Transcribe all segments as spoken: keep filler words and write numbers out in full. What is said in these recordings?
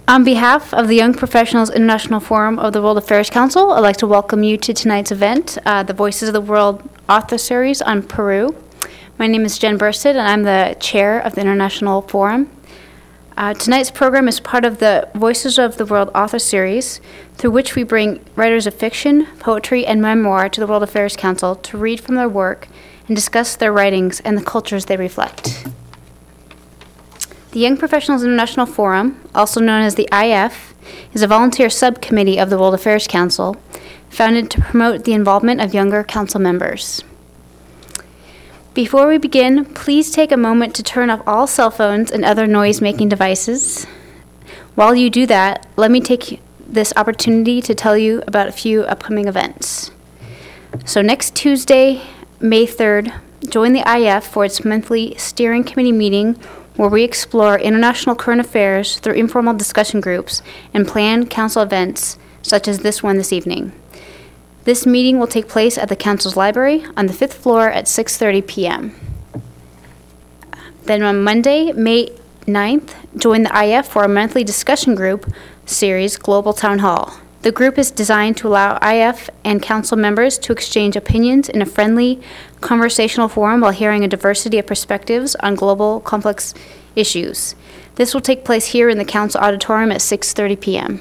On behalf of the Young Professionals International Forum of the World Affairs Council, I'd like to welcome you to tonight's event, uh, the Voices of the World Author Series on Peru. My name is Jen Burstead, and I'm the chair of the International Forum. Uh, tonight's program is part of the Voices of the World Author Series, through which we bring writers of fiction, poetry, and memoir to the World Affairs Council to read from their work and discuss their writings and the cultures they reflect. The Young Professionals International Forum, also known as the I F, is a volunteer subcommittee of the World Affairs Council, founded to promote the involvement of younger council members. Before we begin, please take a moment to turn off all cell phones and other noise-making devices. While you do that, let me take this opportunity to tell you about a few upcoming events. So next Tuesday, May third, join the I F for its monthly steering committee meeting, where we explore international current affairs through informal discussion groups and plan council events such as this one this evening. This meeting will take place at the council's library on the fifth floor at six thirty p.m. Then on Monday, May ninth, join the I F for a monthly discussion group series, Global Town Hall. The group is designed to allow I F and council members to exchange opinions in a friendly, conversational forum while hearing a diversity of perspectives on global complex issues. This will take place here in the council auditorium at six thirty p.m.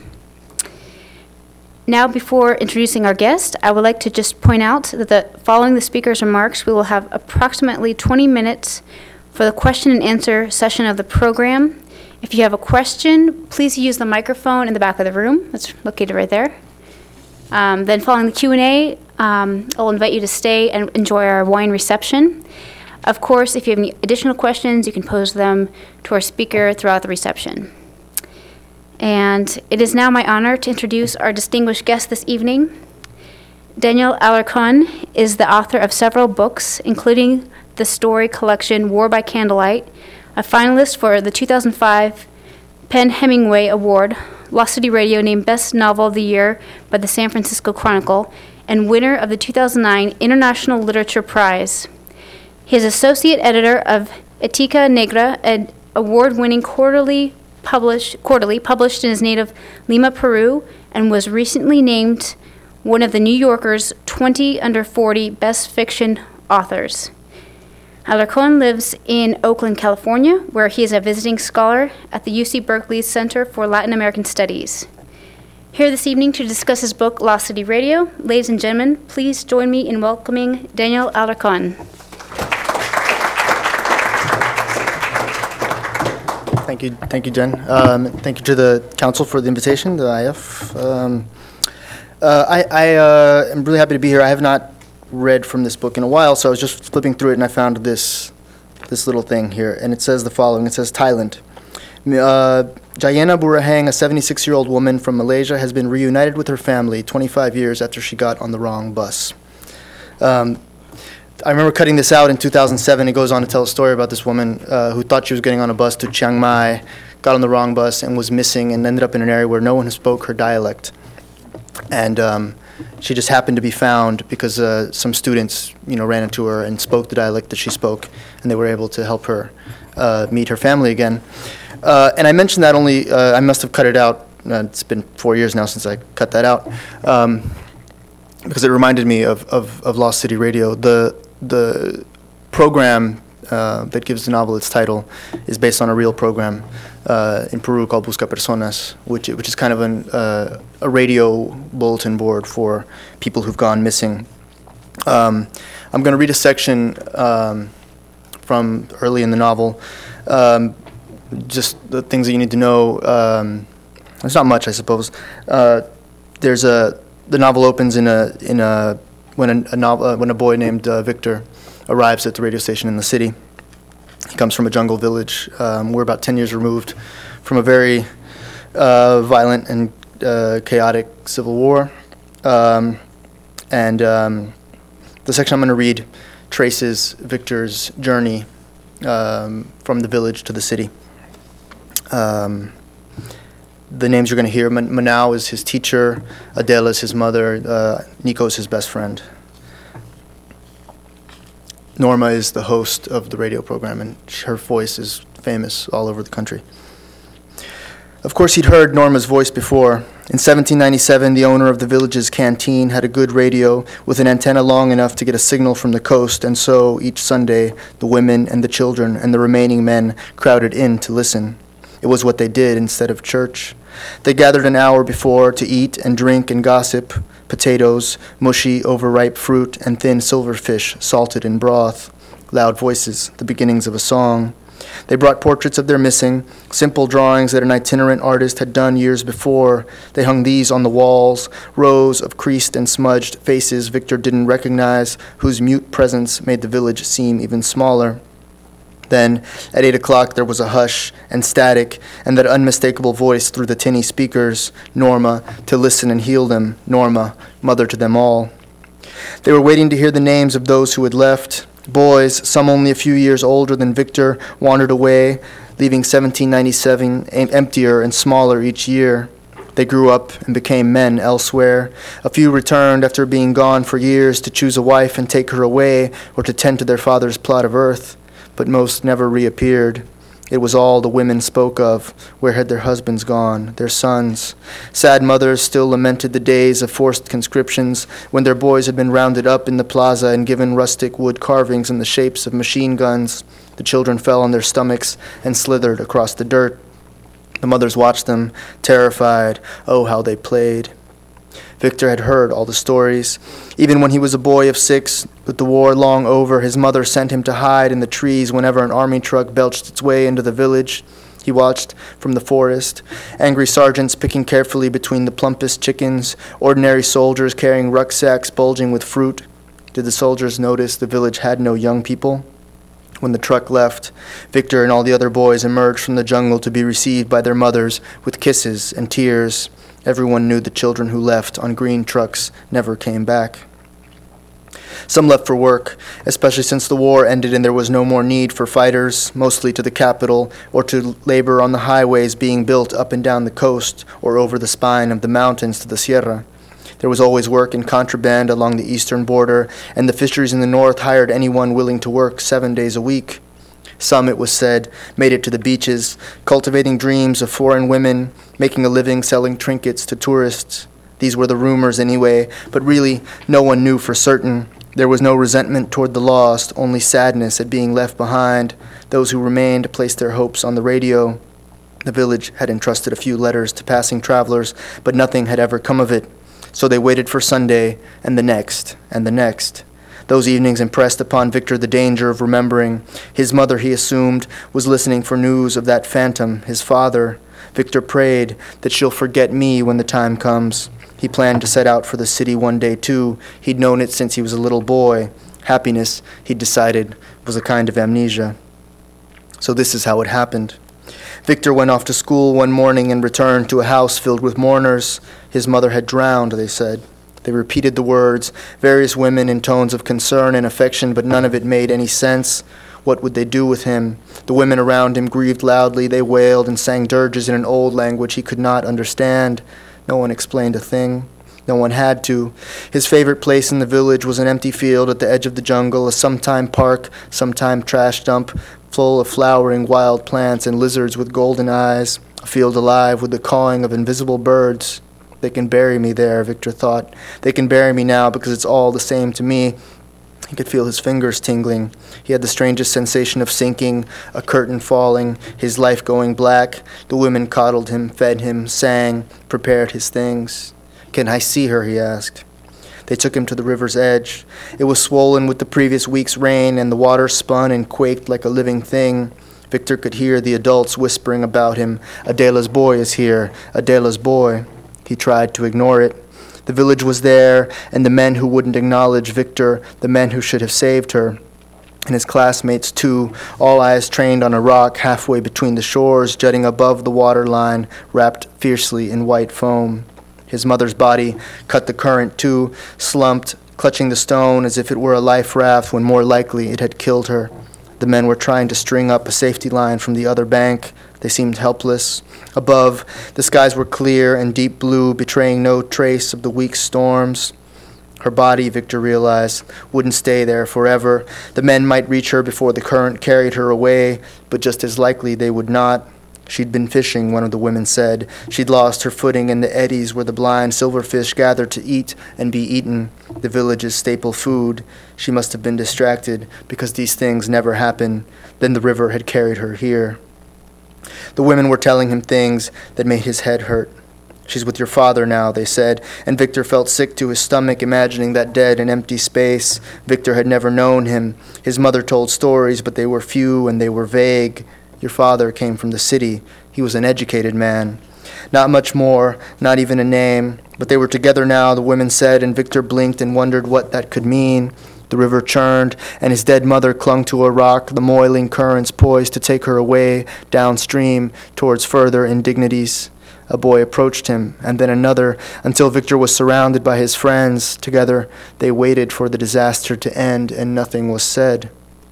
Now, before introducing our guest, I would like to just point out that the, following the speaker's remarks, we will have approximately twenty minutes for the question and answer session of the program. If you have a question, please use the microphone in the back of the room. It's located right there. Um, then following the Q and A, um, I'll invite you to stay and enjoy our wine reception. Of course, if you have any additional questions, you can pose them to our speaker throughout the reception. And it is now my honor to introduce our distinguished guest this evening. Daniel Alarcon is the author of several books, including the story collection War by Candlelight, a finalist for the two thousand five PEN/Hemingway Award, Lost City Radio named Best Novel of the Year by the San Francisco Chronicle, and winner of the two thousand nine International Literature Prize. He is associate editor of Etica Negra, an award-winning quarterly published, quarterly published in his native Lima, Peru, and was recently named one of the New Yorker's twenty under forty best fiction authors. Alarcon lives in Oakland, California, where he is a visiting scholar at the U C Berkeley Center for Latin American Studies. Here this evening to discuss his book, Lost City Radio, ladies and gentlemen, please join me in welcoming Daniel Alarcon. Thank you, thank you, Jen. Um, thank you to the council for the invitation, the I F. Um, uh, I, I uh, am really happy to be here. I have not read from this book in a while, so I was just flipping through it and I found this this little thing here, and it says the following. It says Thailand. Uh, Jayana Burahang, a seventy-six-year-old woman from Malaysia, has been reunited with her family twenty-five years after she got on the wrong bus. Um, I remember cutting this out in two thousand seven. It goes on to tell a story about this woman uh, who thought she was getting on a bus to Chiang Mai, got on the wrong bus and was missing and ended up in an area where no one spoke her dialect. And um, she just happened to be found because uh, some students, you know, ran into her and spoke the dialect that she spoke, and they were able to help her uh, meet her family again. Uh, and I mentioned that only, uh, I must have cut it out. Uh, it's been four years now since I cut that out, um, because it reminded me of, of, of Lost City Radio. The, the program uh, that gives the novel its title is based on a real program uh, in Peru called Busca Personas, which which is kind of an, uh, a radio bulletin board for people who've gone missing. Um, I'm going to read a section um, from early in the novel, um, just the things that you need to know. Um, there's not much, I suppose. Uh, there's a the novel opens in a in a when a, a novel, uh, when a boy named uh, Victor arrives at the radio station in the city. He comes from a jungle village. Um, we're about ten years removed from a very uh, violent and uh, chaotic civil war. Um, and um, the section I'm going to read traces Victor's journey um, from the village to the city. Um, the names you're going to hear, Man- Manao is his teacher, Adele is his mother, uh, Nico is his best friend. Norma is the host of the radio program, and her voice is famous all over the country. Of course, he'd heard Norma's voice before. In seventeen ninety-seven, the owner of the village's canteen had a good radio with an antenna long enough to get a signal from the coast, and so each Sunday, the women and the children and the remaining men crowded in to listen. It was what they did instead of church. They gathered an hour before to eat and drink and gossip, potatoes, mushy, overripe fruit, and thin silverfish salted in broth, loud voices, the beginnings of a song. They brought portraits of their missing, simple drawings that an itinerant artist had done years before. They hung these on the walls, rows of creased and smudged faces Victor didn't recognize, whose mute presence made the village seem even smaller. Then, at eight o'clock, there was a hush and static, and that unmistakable voice through the tinny speakers, Norma, to listen and heal them, Norma, mother to them all. They were waiting to hear the names of those who had left. Boys, some only a few years older than Victor, wandered away, leaving seventeen ninety-seven emptier and smaller each year. They grew up and became men elsewhere. A few returned after being gone for years to choose a wife and take her away, or to tend to their father's plot of earth. But most never reappeared. It was all the women spoke of. Where had their husbands gone, their sons? Sad mothers still lamented the days of forced conscriptions, when their boys had been rounded up in the plaza and given rustic wood carvings in the shapes of machine guns. The children fell on their stomachs and slithered across the dirt. The mothers watched them, terrified. Oh, how they played. Victor had heard all the stories. Even when he was a boy of six, with the war long over, his mother sent him to hide in the trees whenever an army truck belched its way into the village. He watched from the forest, angry sergeants picking carefully between the plumpest chickens, ordinary soldiers carrying rucksacks bulging with fruit. Did the soldiers notice the village had no young people? When the truck left, Victor and all the other boys emerged from the jungle to be received by their mothers with kisses and tears. Everyone knew the children who left on green trucks never came back. Some left for work, especially since the war ended and there was no more need for fighters, mostly to the capital, or to labor on the highways being built up and down the coast or over the spine of the mountains to the Sierra. There was always work in contraband along the eastern border, and the fisheries in the north hired anyone willing to work seven days a week. Some, it was said, made it to the beaches, cultivating dreams of foreign women, making a living selling trinkets to tourists. These were the rumors anyway, but really no one knew for certain. There was no resentment toward the lost, only sadness at being left behind. Those who remained placed their hopes on the radio. The village had entrusted a few letters to passing travelers, but nothing had ever come of it. So they waited for Sunday, and the next, and the next. Those evenings impressed upon Victor the danger of remembering. His mother, he assumed, was listening for news of that phantom, his father. Victor prayed that she'll forget me when the time comes. He planned to set out for the city one day, too. He'd known it since he was a little boy. Happiness, he'd decided, was a kind of amnesia. So this is how it happened. Victor went off to school one morning and returned to a house filled with mourners. His mother had drowned, they said. They repeated the words, various women in tones of concern and affection, but none of it made any sense. What would they do with him? The women around him grieved loudly. They wailed and sang dirges in an old language he could not understand. No one explained a thing. No one had to. His favorite place in the village was an empty field at the edge of the jungle, a sometime park, sometime trash dump, full of flowering wild plants and lizards with golden eyes, a field alive with the cawing of invisible birds. They can bury me there, Victor thought. They can bury me now because it's all the same to me. He could feel his fingers tingling. He had the strangest sensation of sinking, a curtain falling, his life going black. The women coddled him, fed him, sang, prepared his things. Can I see her, he asked. They took him to the river's edge. It was swollen with the previous week's rain, and the water spun and quaked like a living thing. Victor could hear the adults whispering about him. Adela's boy is here, Adela's boy. He tried to ignore it. The village was there, and the men who wouldn't acknowledge Victor, the men who should have saved her. And his classmates, too, all eyes trained on a rock halfway between the shores, jutting above the waterline, wrapped fiercely in white foam. His mother's body cut the current, too, slumped, clutching the stone as if it were a life raft when more likely it had killed her. The men were trying to string up a safety line from the other bank. They seemed helpless. Above, the skies were clear and deep blue, betraying no trace of the week's storms. Her body, Victor realized, wouldn't stay there forever. The men might reach her before the current carried her away, but just as likely they would not. She'd been fishing, one of the women said. She'd lost her footing in the eddies where the blind silverfish gathered to eat and be eaten, the village's staple food. She must have been distracted because these things never happen. Then the river had carried her here. The women were telling him things that made his head hurt. She's with your father now, they said, and Victor felt sick to his stomach imagining that dead and empty space. Victor had never known him. His mother told stories, but they were few and they were vague. Your father came from the city. He was an educated man. Not much more, not even a name, but they were together now, the women said, and Victor blinked and wondered what that could mean. The river churned, and his dead mother clung to a rock, the moiling currents poised to take her away downstream towards further indignities. A boy approached him, and then another, until Victor was surrounded by his friends. Together, they waited for the disaster to end, and nothing was said.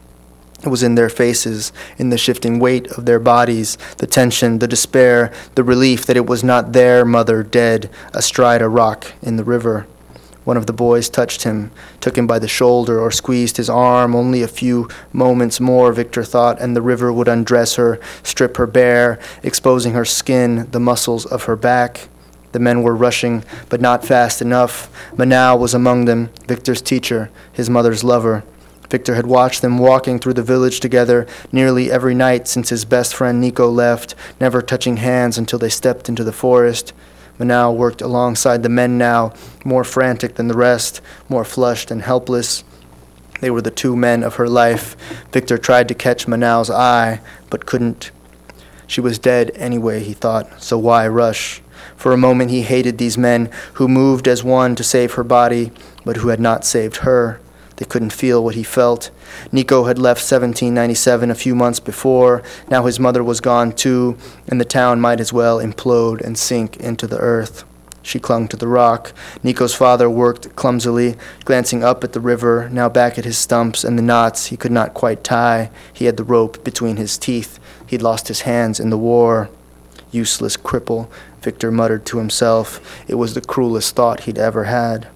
It was in their faces, in the shifting weight of their bodies, the tension, the despair, the relief that it was not their mother dead, astride a rock in the river. One of the boys touched him, took him by the shoulder or squeezed his arm. Only a few moments more, Victor thought, and the river would undress her, strip her bare, exposing her skin, the muscles of her back. The men were rushing, but not fast enough. Manao was among them, Victor's teacher, his mother's lover. Victor had watched them walking through the village together nearly every night since his best friend Nico left, never touching hands until they stepped into the forest. Manao worked alongside the men now, more frantic than the rest, more flushed and helpless. They were the two men of her life. Victor tried to catch Manao's eye, but couldn't. She was dead anyway, he thought, so why rush? For a moment he hated these men who moved as one to save her body, but who had not saved her. They couldn't feel what he felt. Nico had left seventeen ninety-seven a few months before. Now his mother was gone too, and the town might as well implode and sink into the earth. She clung to the rock. Nico's father worked clumsily, glancing up at the river, now back at his stumps and the knots he could not quite tie. He had the rope between his teeth. He'd lost his hands in the war. Useless cripple, Victor muttered to himself. It was the cruelest thought he'd ever had.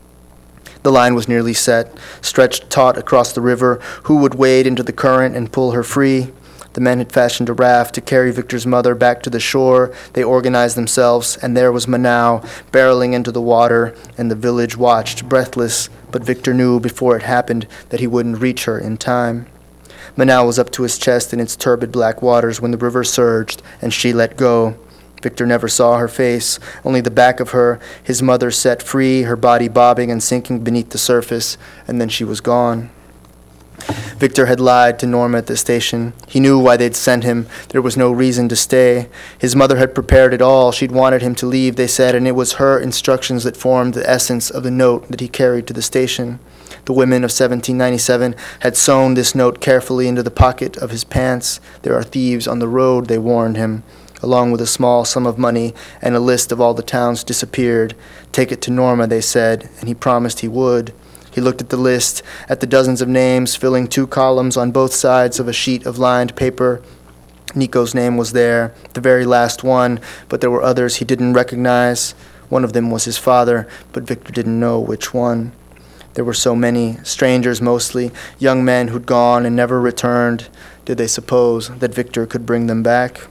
The line was nearly set, stretched taut across the river. Who would wade into the current and pull her free? The men had fashioned a raft to carry Victor's mother back to the shore. They organized themselves, and there was Manao, barreling into the water, and the village watched, breathless, but Victor knew before it happened that he wouldn't reach her in time. Manao was up to his chest in its turbid black waters when the river surged, and she let go. Victor never saw her face, only the back of her, his mother set free, her body bobbing and sinking beneath the surface, and then she was gone. Victor had lied to Norma at the station. He knew why they'd sent him. There was no reason to stay. His mother had prepared it all. She'd wanted him to leave, they said, and it was her instructions that formed the essence of the note that he carried to the station. The women of seventeen ninety-seven had sewn this note carefully into the pocket of his pants. There are thieves on the road, they warned him, along with a small sum of money and a list of all the towns disappeared. Take it to Norma, they said, and he promised he would. He looked at the list, at the dozens of names filling two columns on both sides of a sheet of lined paper. Nico's name was there, the very last one, but there were others he didn't recognize. One of them was his father, but Victor didn't know which one. There were so many, strangers mostly, young men who'd gone and never returned. Did they suppose that Victor could bring them back?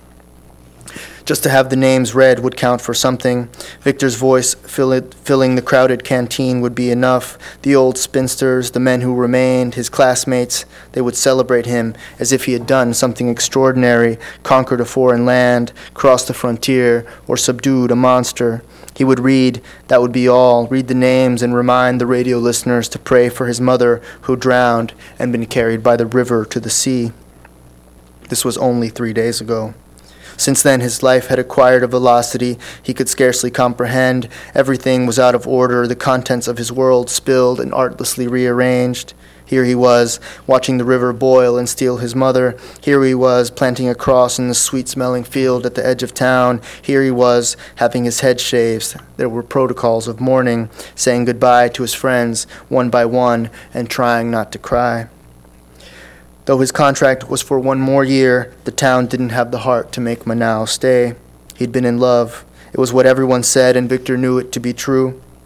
Just to have the names read would count for something. Victor's voice fill it, filling the crowded canteen would be enough. The old spinsters, the men who remained, his classmates, they would celebrate him as if he had done something extraordinary, conquered a foreign land, crossed the frontier, or subdued a monster. He would read, that would be all, read the names and remind the radio listeners to pray for his mother who drowned and been carried by the river to the sea. This was only three days ago. Since then, his life had acquired a velocity he could scarcely comprehend. Everything was out of order, the contents of his world spilled and artlessly rearranged. Here he was, watching the river boil and steal his mother. Here he was, planting a cross in the sweet-smelling field at the edge of town. Here he was, having his head shaved. There were protocols of mourning, saying goodbye to his friends, one by one, and trying not to cry. Though his contract was for one more year, the town didn't have the heart to make Manao stay. He'd been in love. It was what everyone said, and Victor knew it to be true.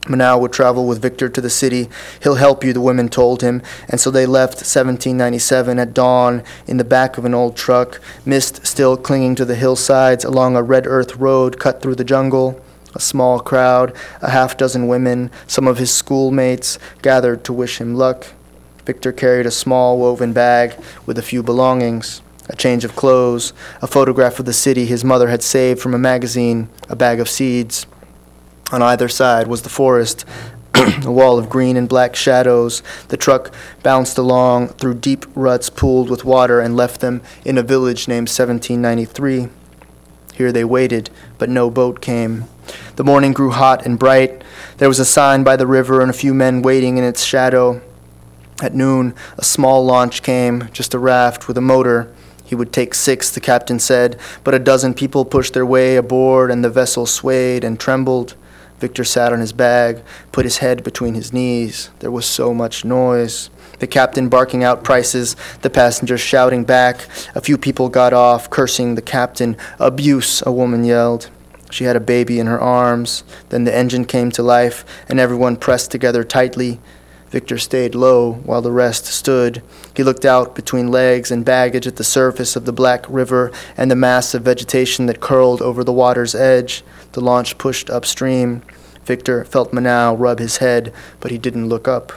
Manow would travel with Victor to the city. He'll help you, the women told him. And so they left seventeen ninety-seven at dawn in the back of an old truck, mist still clinging to the hillsides along a red earth road cut through the jungle. A small crowd, a half dozen women, some of his schoolmates, gathered to wish him luck. Victor carried a small woven bag with a few belongings, a change of clothes, a photograph of the city his mother had saved from a magazine, a bag of seeds. On either side was the forest, a wall of green and black shadows. The truck bounced along through deep ruts pooled with water and left them in a village named seventeen ninety-three. Here they waited, but no boat came. The morning grew hot and bright. There was a sign by the river and a few men waiting in its shadow. At noon, a small launch came, just a raft with a motor. He would take six, the captain said, but a dozen people pushed their way aboard and the vessel swayed and trembled. Victor sat on his bag, put his head between his knees. There was so much noise. The captain barking out prices, the passengers shouting back. A few people got off, cursing the captain. Abuse, a woman yelled. She had a baby in her arms. Then the engine came to life, and everyone pressed together tightly. Victor stayed low while the rest stood. He looked out between legs and baggage at the surface of the black river and the mass of vegetation that curled over the water's edge. The launch pushed upstream. Victor felt Manow rub his head, but he didn't look up.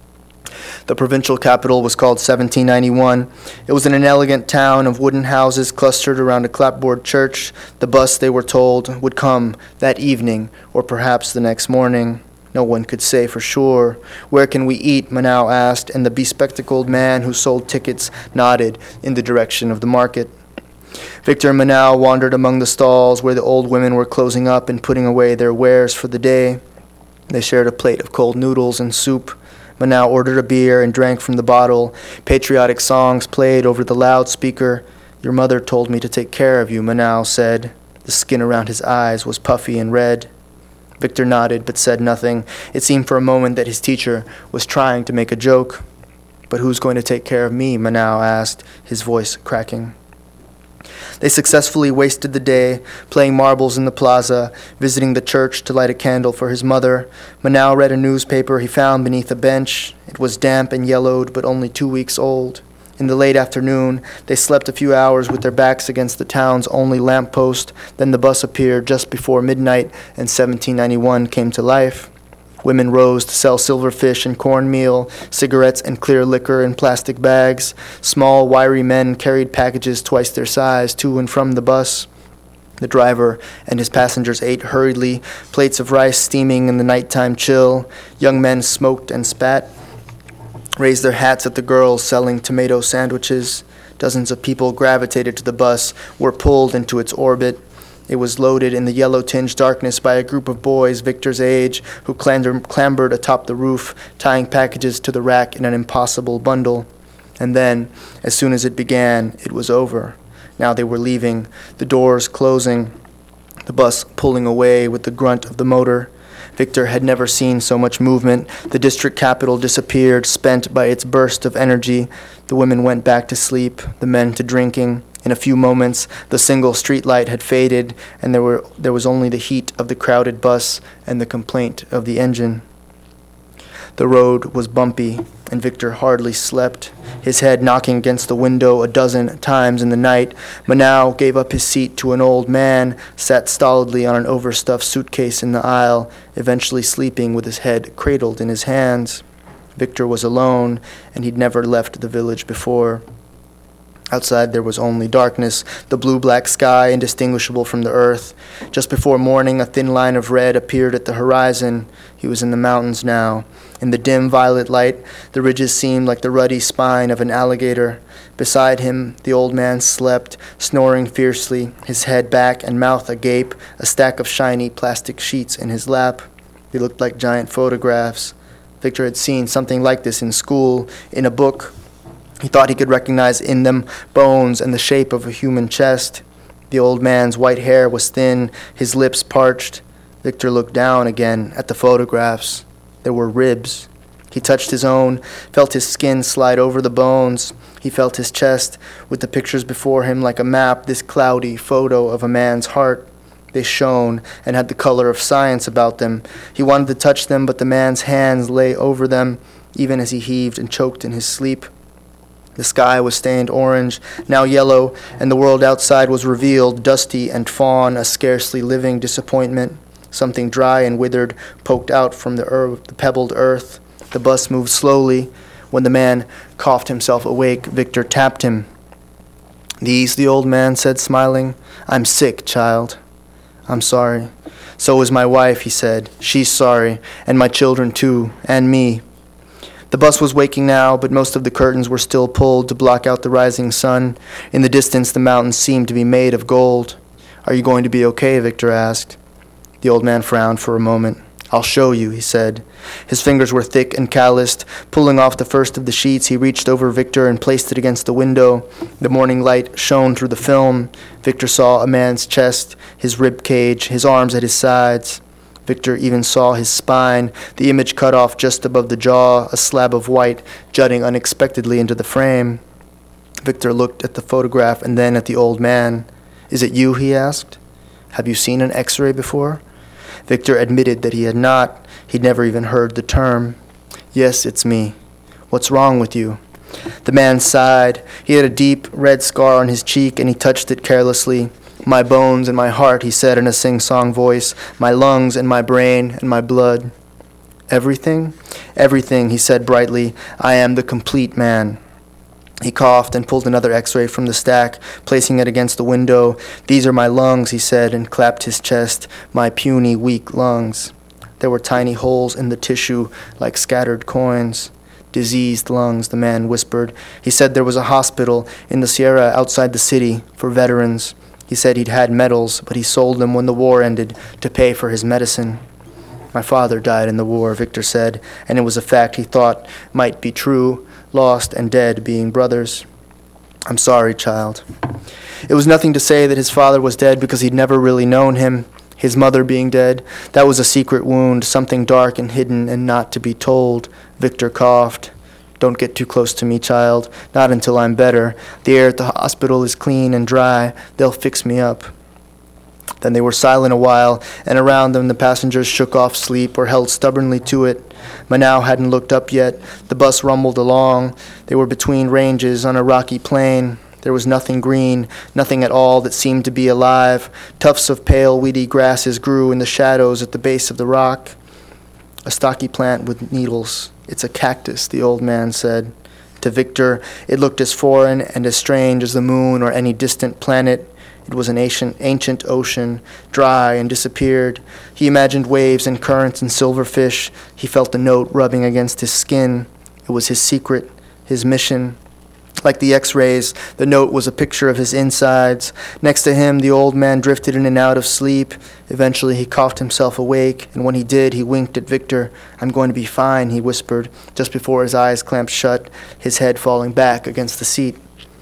The provincial capital was called seventeen ninety-one. It was in an elegant town of wooden houses clustered around a clapboard church. The bus, they were told, would come that evening or perhaps the next morning. No one could say for sure. Where can we eat? Manow asked, and the bespectacled man who sold tickets nodded in the direction of the market. Victor and Manow wandered among the stalls where the old women were closing up and putting away their wares for the day. They shared a plate of cold noodles and soup. Manow ordered a beer and drank from the bottle. Patriotic songs played over the loudspeaker. Your mother told me to take care of you, Manow said. The skin around his eyes was puffy and red. Victor nodded but said nothing. It seemed for a moment that his teacher was trying to make a joke. But who's going to take care of me? Manow asked, his voice cracking. They successfully wasted the day, playing marbles in the plaza, visiting the church to light a candle for his mother. Manow read a newspaper he found beneath a bench. It was damp and yellowed, but only two weeks old. In the late afternoon, they slept a few hours with their backs against the town's only lamppost. Then the bus appeared just before midnight, and seventeen ninety-one came to life. Women rose to sell silverfish and cornmeal, cigarettes and clear liquor in plastic bags. Small, wiry men carried packages twice their size to and from the bus. The driver and his passengers ate hurriedly, plates of rice steaming in the nighttime chill. Young men smoked and spat, raised their hats at the girls selling tomato sandwiches. Dozens of people gravitated to the bus, were pulled into its orbit. It was loaded in the yellow-tinged darkness by a group of boys Victor's age who clamber- clambered atop the roof, tying packages to the rack in an impossible bundle. And then, as soon as it began, it was over. Now they were leaving, the doors closing, the bus pulling away with the grunt of the motor. Victor had never seen so much movement. The district capital disappeared, spent by its burst of energy. The women went back to sleep, the men to drinking. In a few moments, the single streetlight had faded, and there were there was only the heat of the crowded bus and the complaint of the engine. The road was bumpy, and Victor hardly slept, his head knocking against the window a dozen times in the night. Manow gave up his seat to an old man, sat stolidly on an overstuffed suitcase in the aisle, eventually sleeping with his head cradled in his hands. Victor was alone, and he'd never left the village before. Outside there was only darkness, the blue-black sky indistinguishable from the earth. Just before morning, a thin line of red appeared at the horizon. He was in the mountains now. In the dim violet light, the ridges seemed like the ruddy spine of an alligator. Beside him, the old man slept, snoring fiercely, his head back and mouth agape, a stack of shiny plastic sheets in his lap. They looked like giant photographs. Victor had seen something like this in school, in a book. He thought he could recognize in them bones and the shape of a human chest. The old man's white hair was thin, his lips parched. Victor looked down again at the photographs. There were ribs. He touched his own, felt his skin slide over the bones. He felt his chest, with the pictures before him like a map, this cloudy photo of a man's heart. They shone and had the color of science about them. He wanted to touch them, but the man's hands lay over them, even as he heaved and choked in his sleep. The sky was stained orange, now yellow, and the world outside was revealed, dusty and fawn, a scarcely living disappointment. Something dry and withered poked out from the, earth, the pebbled earth. The bus moved slowly. When the man coughed himself awake, Victor tapped him. "These," the old man said, smiling. "I'm sick, child." "I'm sorry." "So is my wife," he said. "She's sorry, and my children too, and me." The bus was waking now, but most of the curtains were still pulled to block out the rising sun. In the distance, the mountains seemed to be made of gold. "Are you going to be okay?" Victor asked. The old man frowned for a moment. "I'll show you," he said. His fingers were thick and calloused. Pulling off the first of the sheets, he reached over Victor and placed it against the window. The morning light shone through the film. Victor saw a man's chest, his rib cage, his arms at his sides. Victor even saw his spine, the image cut off just above the jaw, a slab of white jutting unexpectedly into the frame. Victor looked at the photograph and then at the old man. "Is it you?" he asked. "Have you seen an X-ray before?" Victor admitted that he had not. He'd never even heard the term. "Yes, it's me." "What's wrong with you?" The man sighed. He had a deep red scar on his cheek, and he touched it carelessly. "My bones and my heart," he said in a sing-song voice, "my lungs and my brain and my blood." "Everything?" "Everything," he said brightly. "I am the complete man." He coughed and pulled another X-ray from the stack, placing it against the window. "These are my lungs," he said, and clapped his chest. "My puny, weak lungs." There were tiny holes in the tissue like scattered coins. "Diseased lungs," the man whispered. He said there was a hospital in the Sierra outside the city for veterans. He said he'd had medals, but he sold them when the war ended to pay for his medicine. "My father died in the war," Victor said, and it was a fact he thought might be true, lost and dead being brothers. "I'm sorry, child." It was nothing to say that his father was dead because he'd never really known him. His mother being dead, that was a secret wound, something dark and hidden and not to be told. Victor coughed. "Don't get too close to me, child. Not until I'm better. The air at the hospital is clean and dry. They'll fix me up." Then they were silent a while, and around them the passengers shook off sleep or held stubbornly to it. Manow hadn't looked up yet. The bus rumbled along. They were between ranges on a rocky plain. There was nothing green, nothing at all that seemed to be alive. Tufts of pale, weedy grasses grew in the shadows at the base of the rock. "A stocky plant with needles. It's a cactus," the old man said. To Victor, it looked as foreign and as strange as the moon or any distant planet. It was an ancient, ancient ocean, dry and disappeared. He imagined waves and currents and silverfish. He felt the note rubbing against his skin. It was his secret, his mission. Like the X-rays, the note was a picture of his insides. Next to him, the old man drifted in and out of sleep. Eventually, he coughed himself awake, and when he did, he winked at Victor. "I'm going to be fine," he whispered, just before his eyes clamped shut, his head falling back against the seat.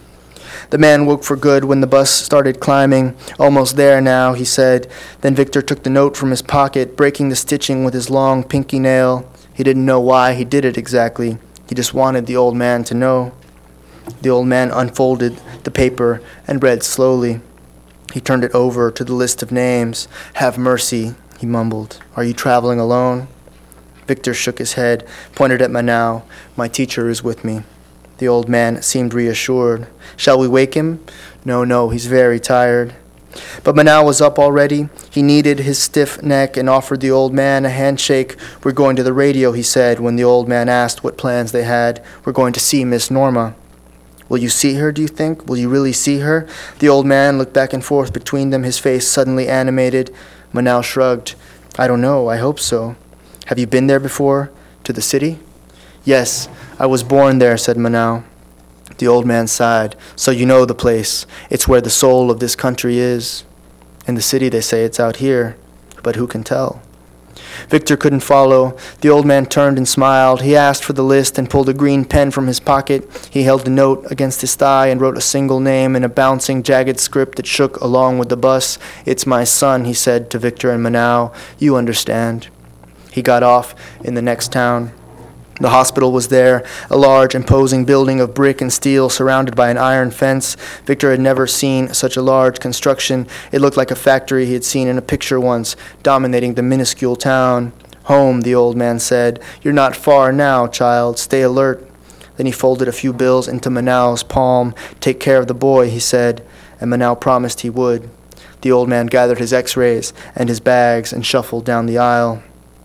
The man woke for good when the bus started climbing. "Almost there now," he said. Then Victor took the note from his pocket, breaking the stitching with his long pinky nail. He didn't know why he did it exactly. He just wanted the old man to know. The old man unfolded the paper and read slowly. He turned it over to the list of names. "Have mercy," he mumbled. "Are you traveling alone?" Victor shook his head, pointed at Manow. "My teacher is with me." The old man seemed reassured. "Shall we wake him?" "No, no, he's very tired." But Manow was up already. He kneaded his stiff neck and offered the old man a handshake. "We're going to the radio," he said when the old man asked what plans they had. "We're going to see Miss Norma." "Will you see her, do you think? Will you really see her?" The old man looked back and forth between them, his face suddenly animated. Manow shrugged. "I don't know. I hope so." "Have you been there before? To the city?" "Yes, I was born there," said Manow. The old man sighed. "So you know the place. It's where the soul of this country is. In the city they say it's out here, but who can tell?" Victor couldn't follow. The old man turned and smiled. He asked for the list and pulled a green pen from his pocket. He held the note against his thigh and wrote a single name in a bouncing, jagged script that shook along with the bus. "It's my son," he said to Victor and Manow. "You understand." He got off in the next town. The hospital was there, a large, imposing building of brick and steel surrounded by an iron fence. Victor had never seen such a large construction. It looked like a factory he had seen in a picture once, dominating the minuscule town. "Home," the old man said. "You're not far now, child. Stay alert." Then he folded a few bills into Manau's palm. "Take care of the boy," he said, and Manau promised he would. The old man gathered his x-rays and his bags and shuffled down the aisle.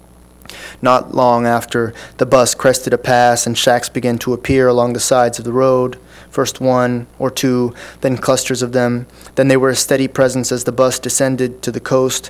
Not long after, the bus crested a pass and shacks began to appear along the sides of the road. First one or two, then clusters of them. Then they were a steady presence as the bus descended to the coast.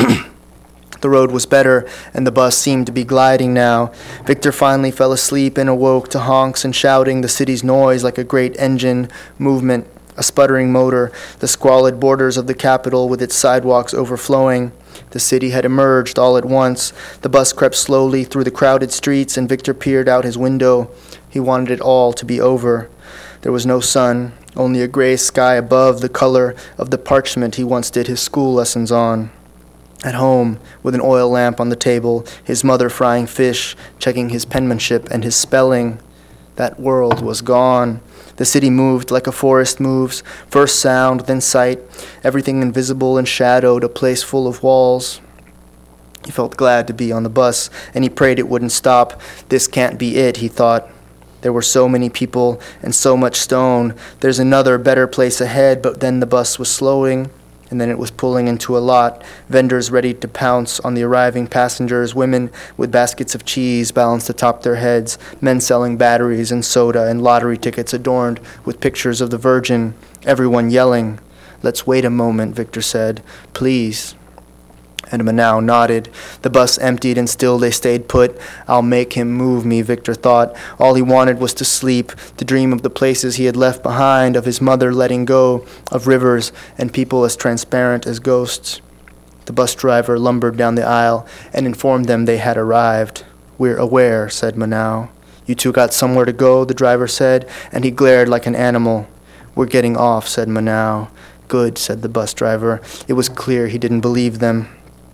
The road was better, and the bus seemed to be gliding now. Victor finally fell asleep and awoke to honks and shouting, the city's noise like a great engine movement, a sputtering motor, the squalid borders of the capital with its sidewalks overflowing. The city had emerged all at once. The bus crept slowly through the crowded streets, and Victor peered out his window. He wanted it all to be over. There was no sun, only a gray sky above, the color of the parchment he once did his school lessons on. At home, with an oil lamp on the table, his mother frying fish, checking his penmanship and his spelling. That world was gone. The city moved like a forest moves, first sound, then sight, everything invisible and shadowed, a place full of walls. He felt glad to be on the bus, and he prayed it wouldn't stop. This can't be it, he thought. There were so many people and so much stone. There's another, better place ahead, but then the bus was slowing, and then it was pulling into a lot, vendors ready to pounce on the arriving passengers, women with baskets of cheese balanced atop their heads, men selling batteries and soda and lottery tickets adorned with pictures of the Virgin, everyone yelling. "Let's wait a moment," Victor said. "Please." And Manau nodded. The bus emptied, and still they stayed put. "I'll make him move me," Victor thought. All he wanted was to sleep, to dream of the places he had left behind, of his mother letting go, of rivers and people as transparent as ghosts. The bus driver lumbered down the aisle and informed them they had arrived. "We're aware," said Manau. "You two got somewhere to go," the driver said, and he glared like an animal. "We're getting off," said Manau. "Good," said the bus driver. It was clear he didn't believe them.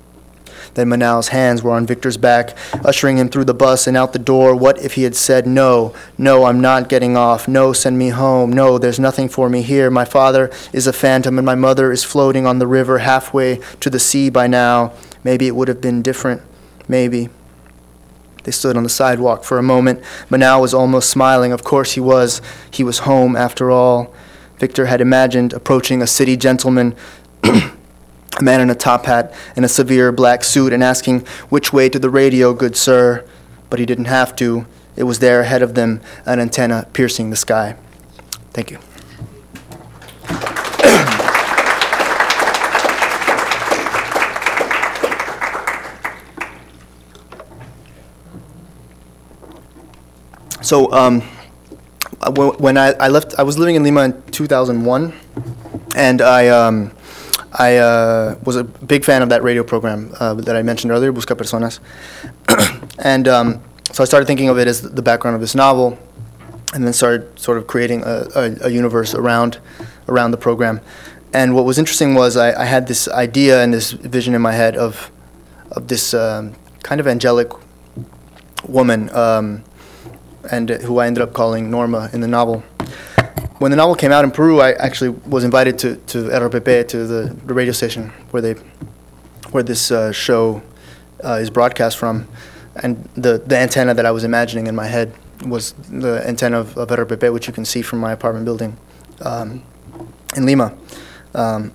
Then Manau's hands were on Victor's back, ushering him through the bus and out the door. What if he had said, "No, no, I'm not getting off. No, send me home. No, there's nothing for me here. My father is a phantom and my mother is floating on the river halfway to the sea by now." Maybe it would have been different. Maybe. They stood on the sidewalk for a moment. Manau was almost smiling. Of course he was. He was home after all. Victor had imagined approaching a city gentleman, a man in a top hat and a severe black suit, and asking, "Which way to the radio, good sir?" But he didn't have to. It was there ahead of them, an antenna piercing the sky. Thank you. So um, when I, I left, I was living in Lima in two thousand one, and I... Um, I uh, was a big fan of that radio program uh, that I mentioned earlier, Busca Personas. And um, so I started thinking of it as the background of this novel, and then started sort of creating a, a, a universe around around the program. And what was interesting was I, I had this idea and this vision in my head of of this um, kind of angelic woman, um, and uh, who I ended up calling Norma in the novel. When the novel came out in Peru, I actually was invited to, to R P P, to the, the radio station where they where this uh, show uh, is broadcast from, and the, the antenna that I was imagining in my head was the antenna of, of R P P, which you can see from my apartment building um, in Lima. Um,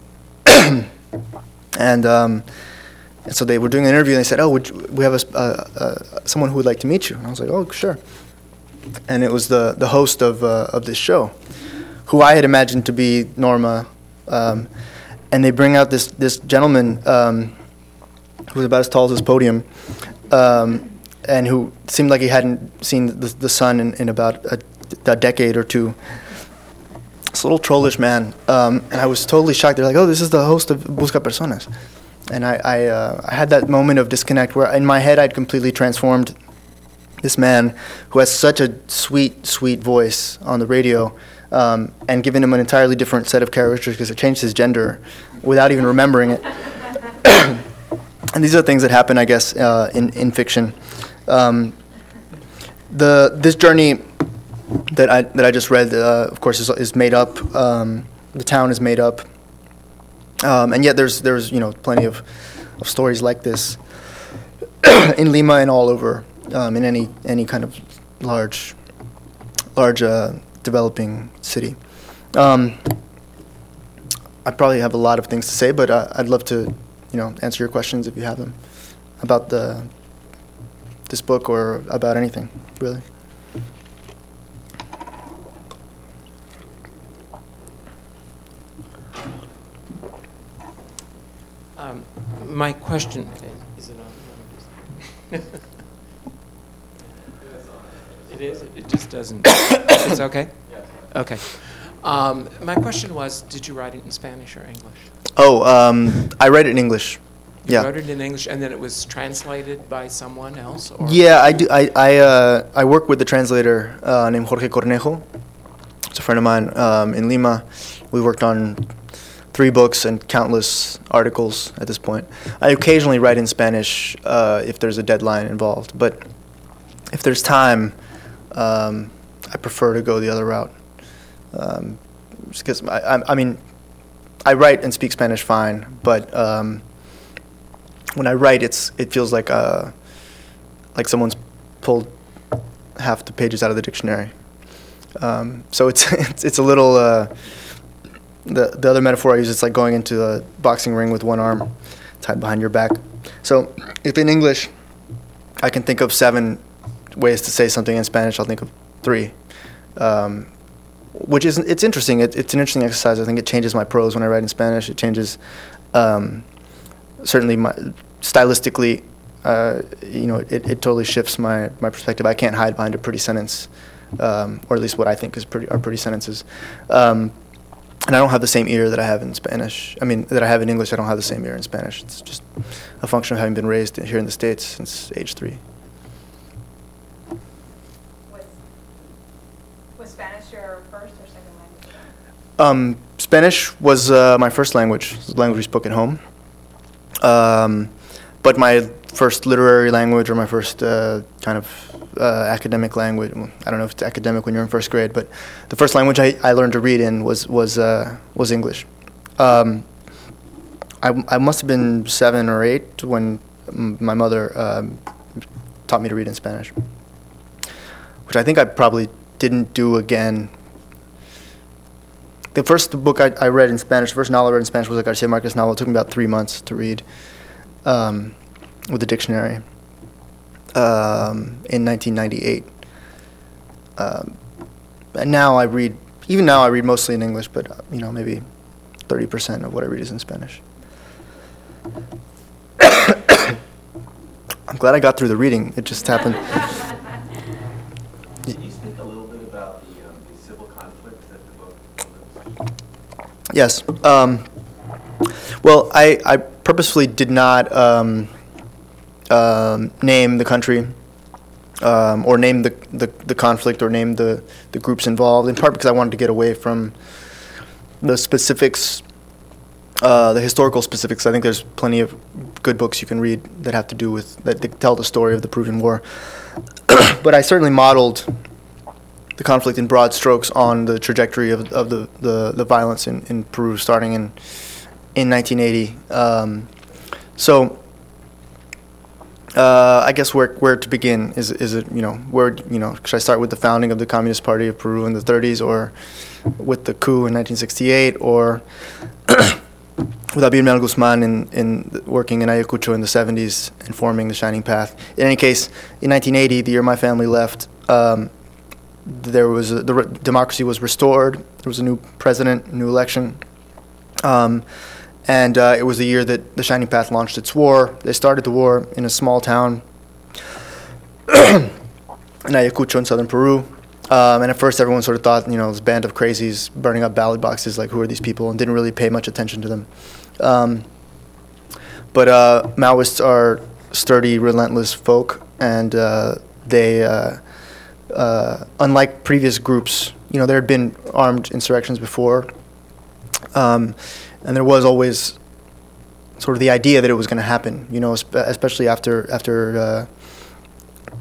and, um, and so they were doing an interview, and they said, "Oh, would you, we have a, uh, uh, someone who would like to meet you." And I was like, "Oh, sure." And it was the, the host of uh, of this show, who I had imagined to be Norma, um, and they bring out this this gentleman um, who was about as tall as this podium, um, and who seemed like he hadn't seen the, the sun in, in about a, a decade or two. This little trollish man, um, and I was totally shocked. They're like, "Oh, this is the host of Busca Personas," and I I, uh, I had that moment of disconnect where in my head I'd completely transformed this man who has such a sweet, sweet voice on the radio, um, and given him an entirely different set of characteristics because it changed his gender without even remembering it. And these are things that happen, I guess, uh, in, in fiction. Um, the this journey that I that I just read, uh, of course, is is made up. Um, the town is made up, um, and yet there's there's you know plenty of, of stories like this in Lima and all over, um, in any any kind of large large uh, developing city. Um, I probably have a lot of things to say, but uh, I'd love to, you know, answer your questions if you have them about the this book or about anything, really. Um, my question is it on? It is. It just doesn't. It's okay. Yes. Okay. Um, my question was, did you write it in Spanish or English? Oh, um, I read it in English. You Yeah. wrote it in English, and then it was translated by someone else? Or? Yeah, I do. I I, uh, I work with the translator uh, named Jorge Cornejo. It's a friend of mine um, in Lima. We worked on three books and countless articles at this point. I occasionally write in Spanish uh, if there's a deadline involved, but if there's time, um, I prefer to go the other route. Um, because I, I, I mean, I write and speak Spanish fine, but um, when I write, it's it feels like uh, like someone's pulled half the pages out of the dictionary. Um, so it's, it's it's a little. Uh, the the other metaphor I use, it's like going into a boxing ring with one arm tied behind your back. So if in English, I can think of seven ways to say something, in Spanish I'll think of three. Um, which is, it's interesting. It, it's an interesting exercise. I think it changes my prose when I write in Spanish. It changes, um, certainly my, stylistically, uh, you know, it, it totally shifts my, my perspective. I can't hide behind a pretty sentence, um, or at least what I think is pretty are pretty sentences. Um, and I don't have the same ear that I have in Spanish. I mean, that I have in English. I don't have the same ear in Spanish. It's just a function of having been raised here in the States since age three. Was Spanish your first or second language? Um, Spanish was uh, my first language, the language we spoke at home. Um, but my first literary language, or my first uh, kind of uh, academic language, I don't know if it's academic when you're in first grade, but the first language I, I learned to read in was was uh, was English. Um, I, I must have been seven or eight when m- my mother um, taught me to read in Spanish, which I think I probably didn't do again. The first book I, I read in Spanish, the first novel I read in Spanish was a Garcia Marquez novel. It took me about three months to read um, with the dictionary um, in nineteen ninety-eight. Um, and now I read, even now I read mostly in English, but uh, you know, maybe thirty percent of what I read is in Spanish. I'm glad I got through the reading. It just happened. Can you speak a little bit about the, um, the civil conflict that the book covers? Yes. Um, well, I, I purposefully did not um, um, name the country um, or name the, the, the conflict or name the, the groups involved, in part because I wanted to get away from the specifics, uh, the historical specifics. I think there's plenty of good books you can read that have to do with, that, that tell the story of the Peruvian War. But I certainly modeled the conflict in broad strokes on the trajectory of, of the, the, the violence in, in Peru starting in in nineteen eighty. Um, so uh, I guess where where to begin is is it you know where you know should I start with the founding of the Communist Party of Peru in the thirties, or with the coup in nineteen sixty-eight, or with Abel Guzman in, in working in Ayacucho in the seventies and forming the Shining Path. In any case, in nineteen eighty, the year my family left, um, there was a, the re- democracy was restored. There was a new president, new election, um, and uh, it was the year that the Shining Path launched its war. They started the war in a small town in Ayacucho in southern Peru. Um, and at first, everyone sort of thought, you know, this band of crazies burning up ballot boxes, like, who are these people, and didn't really pay much attention to them. Um, but uh, Maoists are sturdy, relentless folk, and uh, they, uh, uh, unlike previous groups, you know, there had been armed insurrections before, um, and there was always sort of the idea that it was going to happen, you know, especially after after uh,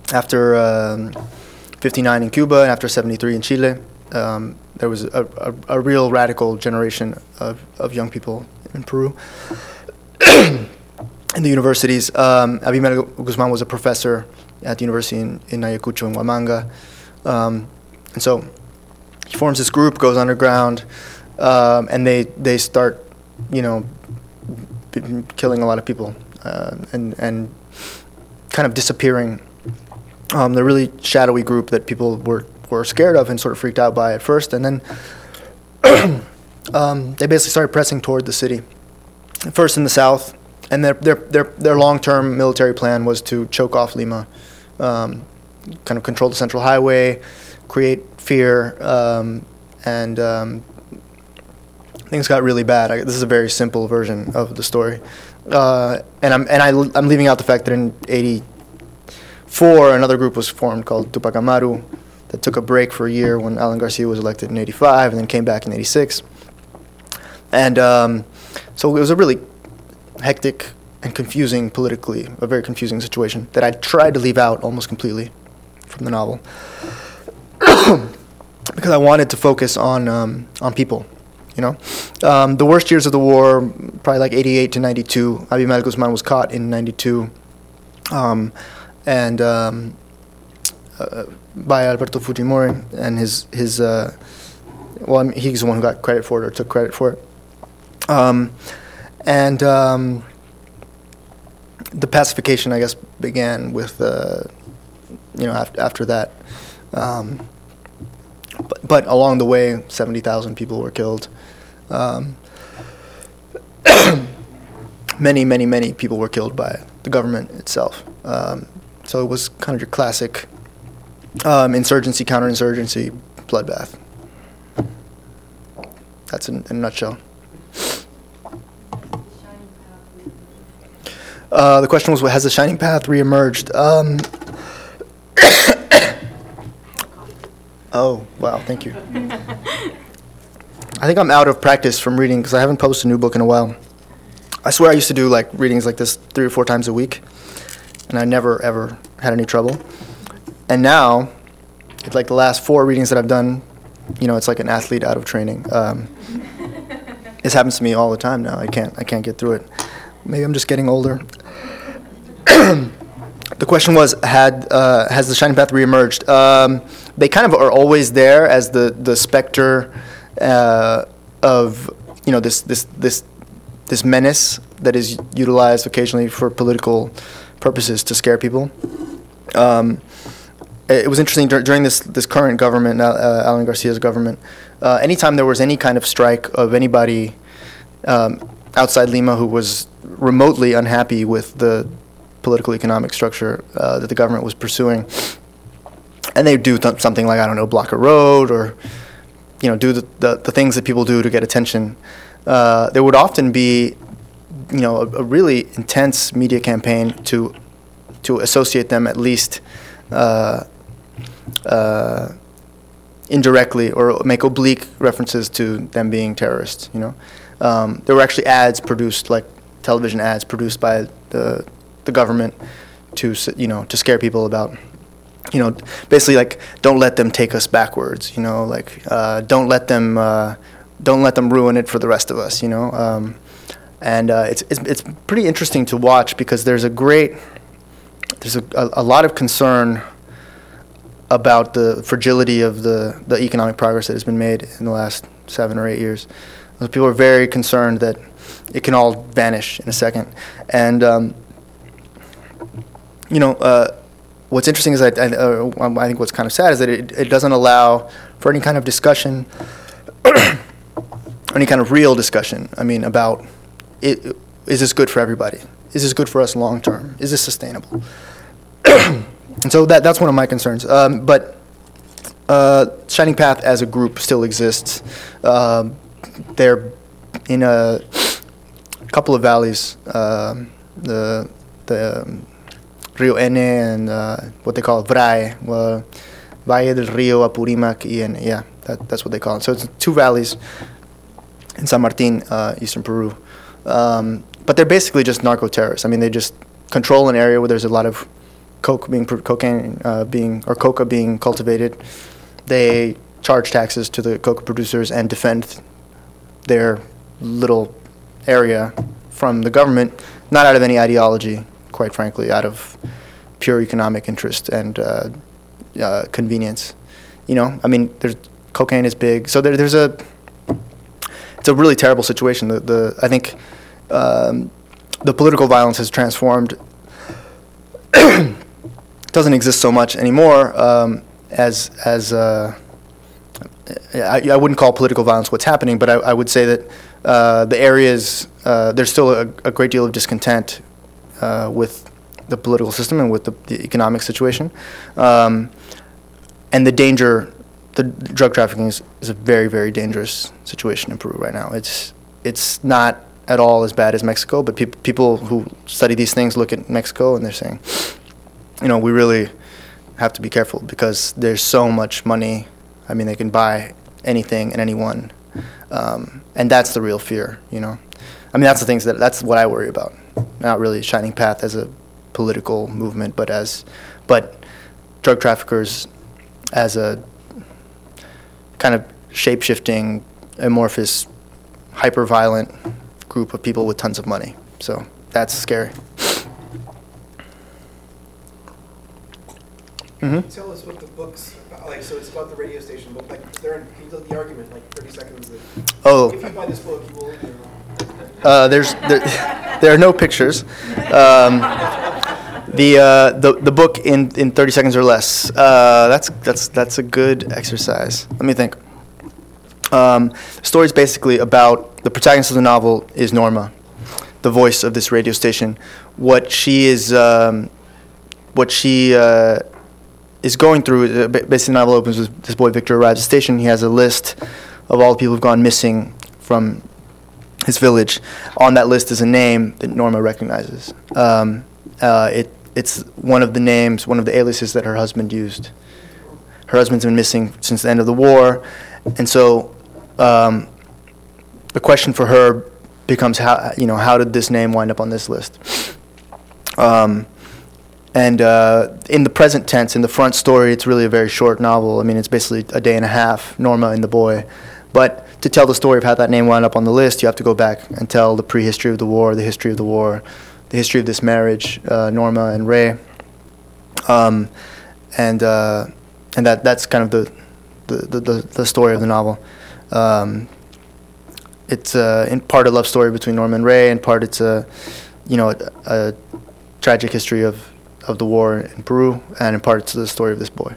after um, fifty-nine in Cuba and after seventy-three in Chile, um, there was a, a, a real radical generation of, of young people in Peru. In the universities, um, Abimelec Guzman was a professor at the university in, in Ayacucho in Huamanga. Um, and so he forms this group, goes underground, um, and they, they start, you know, b- killing a lot of people uh, and, and kind of disappearing. Um, they're a really shadowy group that people were, were scared of and sort of freaked out by at first. And then um, they basically started pressing toward the city, first in the south. And their their their their long-term military plan was to choke off Lima, um, kind of control the central highway, create fear, um, and um, things got really bad. I, this is a very simple version of the story, uh, and I'm and I I'm leaving out the fact that in eighty-four another group was formed called Tupac Amaru that took a break for a year when Alan Garcia was elected in eighty-five, and then came back in eighty-six, and um, so it was a really hectic and confusing politically, a very confusing situation that I tried to leave out almost completely from the novel because I wanted to focus on um, on people, you know. Um, the worst years of the war, probably like eighty-eight to ninety-two. Abimelec Guzman was caught in ninety-two, um, and um, uh, by Alberto Fujimori and his his. Uh, well, I mean, he's the one who got credit for it or took credit for it. Um, And um, the pacification, I guess, began with, uh, you know, after, after that. Um, but, but along the way, seventy thousand people were killed. Um, many, many, many people were killed by the government itself. Um, so it was kind of your classic um, insurgency, counterinsurgency, bloodbath. That's in, in a nutshell. Uh, the question was, has the Shining Path reemerged? Um, oh, wow, thank you. I think I'm out of practice from reading because I haven't published a new book in a while. I swear I used to do like readings like this three or four times a week, and I never, ever had any trouble. And now, it's like the last four readings that I've done, you know, it's like an athlete out of training. Um, this happens to me all the time now. I can't, I can't get through it. Maybe I'm just getting older. The question was, had uh, has the Shining Path reemerged? Um, they kind of are always there as the the specter uh, of, you know, this this this this menace that is utilized occasionally for political purposes to scare people. Um, it was interesting dur- during this this current government, uh, Alan Garcia's government. Uh, anytime there was any kind of strike of anybody um, outside Lima who was remotely unhappy with the political economic structure uh, that the government was pursuing, and they do th- something like, I don't know, block a road or, you know, do the, the, the things that people do to get attention. Uh, there would often be, you know, a, a really intense media campaign to to associate them at least uh, uh, indirectly or make oblique references to them being terrorists. You know, um, there were actually ads produced, like television ads produced by the the government to, you know, to scare people about, you know, basically like, don't let them take us backwards, you know, like uh, don't let them uh, don't let them ruin it for the rest of us, you know. Um, and uh, it's, it's it's pretty interesting to watch because there's a great there's a, a, a lot of concern about the fragility of the, the economic progress that has been made in the last seven or eight years. People are very concerned that it can all vanish in a second. And um, you know, uh, what's interesting is that I, uh, I think what's kind of sad is that it, it doesn't allow for any kind of discussion, any kind of real discussion. I mean, about it, is this good for everybody? Is this good for us long term? Is this sustainable? And so that that's one of my concerns. Um, but uh, Shining Path as a group still exists. Um, they're in a couple of valleys, um, the the um, Rio Ene and uh, what they call Vrae, well, Valle del Rio, Apurimac, and yeah, that, that's what they call it. So it's two valleys in San Martin, uh, eastern Peru. Um, but they're basically just narco-terrorists. I mean, they just control an area where there's a lot of coke being pr- cocaine uh, being or coca being cultivated, they charge taxes to the coca producers and defend their little area from the government, not out of any ideology, quite frankly, out of pure economic interest and uh, uh, convenience. You know, I mean, there's cocaine is big, so there, there's a it's a really terrible situation. The the I think um, the political violence has transformed. Doesn't exist so much anymore um, as as uh, I, I wouldn't call political violence what's happening, but I, I would say that uh, the areas uh, there's still a, a great deal of discontent uh, with the political system and with the, the economic situation, um, and the danger. The drug trafficking is, is a very very dangerous situation in Peru right now. It's it's not at all as bad as Mexico, but peop- people who study these things look at Mexico and they're saying, you know, we really have to be careful because there's so much money. I mean, they can buy anything and anyone, um, and that's the real fear. You know, I mean, that's the things that that's what I worry about. Not really Shining Path as a political movement, but as, but drug traffickers as a kind of shape-shifting, amorphous, hyper-violent group of people with tons of money. So that's scary. Mm-hmm. Tell us what the book's about. Like, so it's about the radio station, but like, there, can you tell the argument, like thirty seconds? That Oh. If you buy this book, you will. You know. Uh, there's there, there are no pictures. Um, the uh, the the book in, in thirty seconds or less. Uh, that's that's that's a good exercise. Let me think. Um, the story is basically about the protagonist of the novel is Norma, the voice of this radio station. What she is, um, what she. Uh, is going through, uh, basically the novel opens with this boy Victor arrives at the station. He has a list of all the people who've gone missing from his village. On that list is a name that Norma recognizes. Um, uh, it It's one of the names, one of the aliases that her husband used. Her husband's been missing since the end of the war, and so um, the question for her becomes how, you know, how did this name wind up on this list? Um, And uh, in the present tense, in the front story, it's really a very short novel. I mean, it's basically a day and a half, Norma and the boy. But to tell the story of how that name wound up on the list, you have to go back and tell the prehistory of the war, the history of the war, the history of this marriage, uh, Norma and Ray. Um, and uh, and that that's kind of the the, the, the story of the novel. Um, it's uh, in part a love story between Norma and Ray, in part it's a, you know, a, a tragic history of of the war in Peru, and in part it's the story of this boy.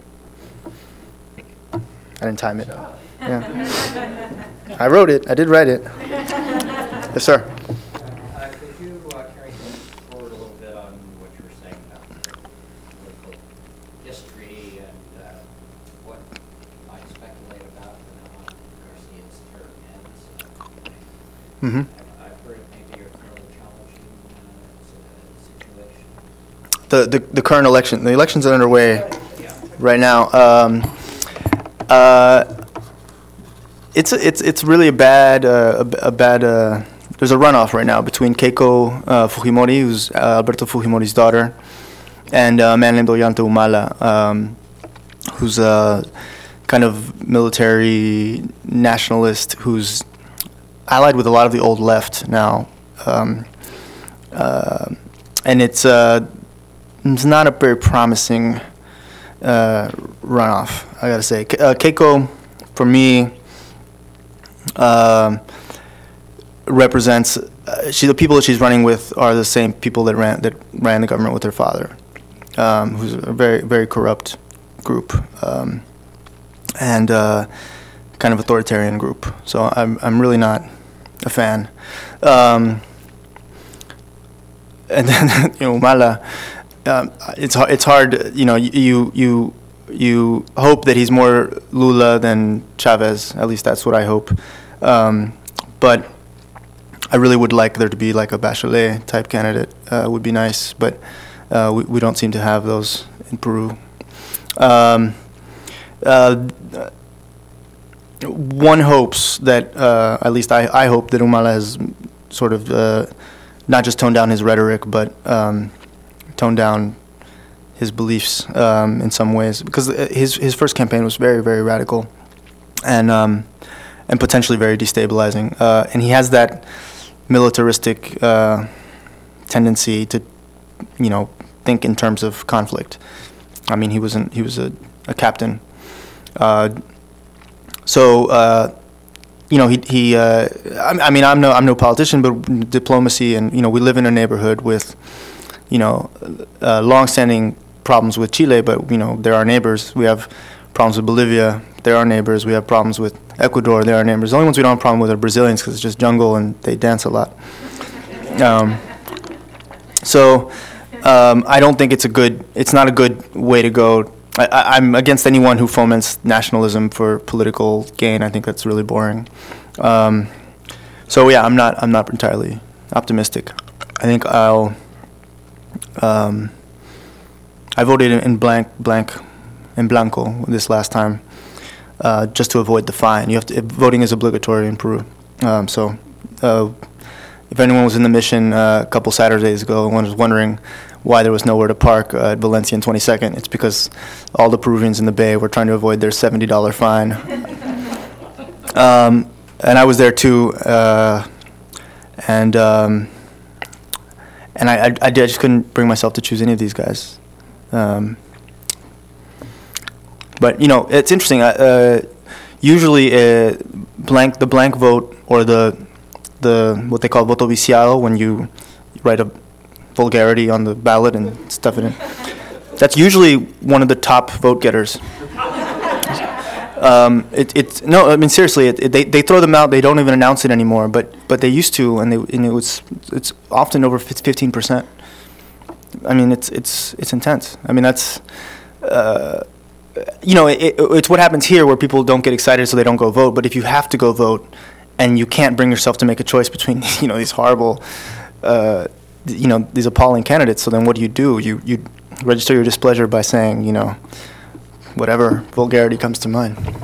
I didn't time it. Yeah. I wrote it. I did write it. Yes, sir. Uh, could you uh, carry things forward a little bit on what you were saying about political history and uh, what you might speculate about when Garcia's term ends? Mm-hmm. I've, I've heard it may be a fairly challenging uh, situation. The, the the current election, the elections are underway Yeah. right now. Um, uh, it's a, it's it's really a bad uh, a, a bad. Uh, there's a runoff right now between Keiko uh, Fujimori, who's uh, Alberto Fujimori's daughter, and uh, a man named Ollanta Humala, um, who's a kind of military nationalist who's allied with a lot of the old left now, um, uh, and it's. Uh, It's not a very promising uh, runoff, I gotta say. Ke- uh, Keiko, for me, um, represents. Uh, she the people that she's running with are the same people that ran that ran the government with her father, um, who's a very very corrupt group, um, and uh, kind of authoritarian group. So I'm I'm really not a fan. Um, and then you know Humala. Um, it's hard. It's hard. You know, you you you hope that he's more Lula than Chavez. At least that's what I hope. Um, but I really would like there to be like a Bachelet type candidate. Uh, would be nice, but uh, we we don't seem to have those in Peru. Um, uh, one hopes that uh, at least I I hope that Humala has sort of uh, not just toned down his rhetoric, but um, tone down his beliefs um, in some ways, because his his first campaign was very very radical, and um, and potentially very destabilizing. Uh, and he has that militaristic uh, tendency to, you know, think in terms of conflict. I mean, he was an, he was a, a captain. Uh, so. Uh, You know, he, he uh, I, I mean, I'm no, I'm no politician, but diplomacy, and, you know, we live in a neighborhood with, you know, uh, long-standing problems with Chile, but, you know, they're our neighbors. We have problems with Bolivia, they're our neighbors. We have problems with Ecuador, they're our neighbors. The only ones we don't have a problem with are Brazilians, because it's just jungle and they dance a lot. Um, so, um, I don't think it's a good, it's not a good way to go. I, I, I'm against anyone who foments nationalism for political gain. I think that's really boring. Um, so yeah, I'm not. I'm not entirely optimistic. I think I'll. Um, I voted in, in blank, blank, in blanco this last time, uh, just to avoid the fine. You have to. Voting is obligatory in Peru. Um, so, uh, if anyone was in the mission uh, a couple Saturdays ago and was wondering why there was nowhere to park uh, at Valencia and twenty-second, it's because all the Peruvians in the Bay were trying to avoid their seventy dollar fine. um, and I was there too, uh, and um, and I, I, I just couldn't bring myself to choose any of these guys. Um, but you know, it's interesting. Uh, usually, uh, blank the blank vote, or the the what they call voto viciado, when you write a vulgarity on the ballot and stuff it in. That's usually one of the top vote getters. Um, it, it's no, I mean seriously, it, it, they they throw them out. They don't even announce it anymore. But but they used to, and they and it was it's often over fifteen percent. I mean it's it's it's intense. I mean that's, uh, you know, it, it, it's what happens here where people don't get excited so they don't go vote. But if you have to go vote, and you can't bring yourself to make a choice between you know these horrible. Uh, you know, these appalling candidates, so then what do you do? You you register your displeasure by saying, you know, whatever vulgarity comes to mind. Does,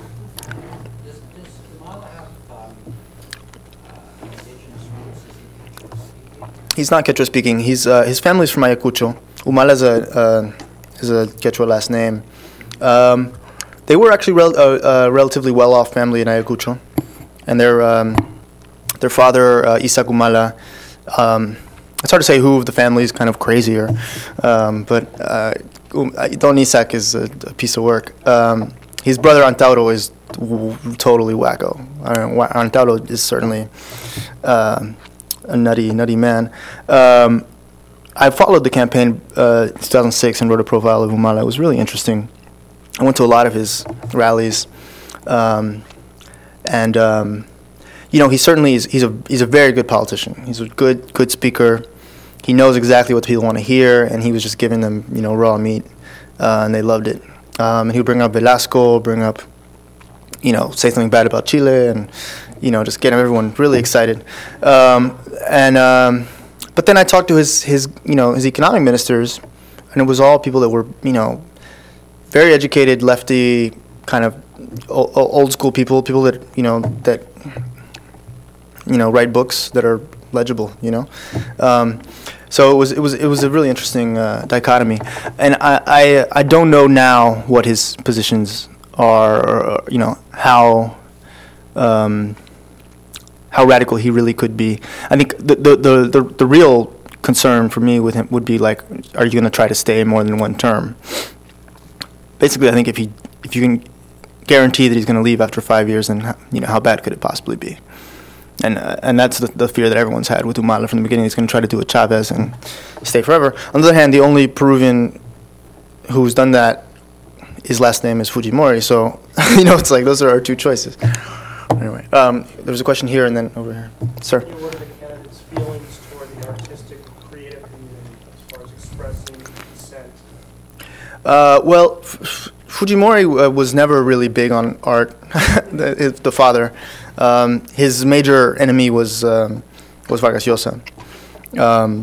does Humala have um, uh, indigenous roots? Is he- He's not Quechua speaking. He's uh, his family's from Ayacucho. Humala is a uh, is a Quechua last name. Um, they were actually rel- uh, a relatively well-off family in Ayacucho, and their um, their father uh, Isaac Humala. Um, It's hard to say who of the family is kind of crazier, um, but uh, um, Don Isaac is a, a piece of work. Um, his brother Antauro is w- totally wacko. I don't know, wa- Antauro is certainly uh, a nutty, nutty man. Um, I followed the campaign uh, in two thousand six and wrote a profile of Humala. It was really interesting. I went to a lot of his rallies, um, and. Um, You know, he certainly is. He's a he's a very good politician. He's a good good speaker. He knows exactly what people want to hear, and he was just giving them, you know, raw meat, uh, and they loved it. Um, and he would bring up Velasco, bring up, you know, say something bad about Chile, and you know, just get everyone really excited. Um, and um, but then I talked to his his you know his economic ministers, and it was all people that were you know very educated, lefty, kind of o- o- old school people, people that you know that. you know, write books that are legible, you know. Um, so it was it was it was a really interesting uh, dichotomy, and I, I I don't know now what his positions are, or, you know, how um, how radical he really could be. I think the the the the, the real concern for me with him would be like, are you going to try to stay more than one term? Basically, I think if he if you can guarantee that he's going to leave after five years, then you know how bad could it possibly be? And uh, and that's the, the fear that everyone's had with Humala from the beginning. He's going to try to do a Chavez and stay forever. On the other hand, the only Peruvian who's done that, his last name is Fujimori. So, you know, it's like those are our two choices. Anyway, um, there was a question here and then over here. Sir? What are the candidates' feelings toward the artistic creative community as far as expressing dissent? Uh, well, F- F- Fujimori uh, was never really big on art, the, his, the father. Um, his major enemy was um, was Vargas Llosa. Um,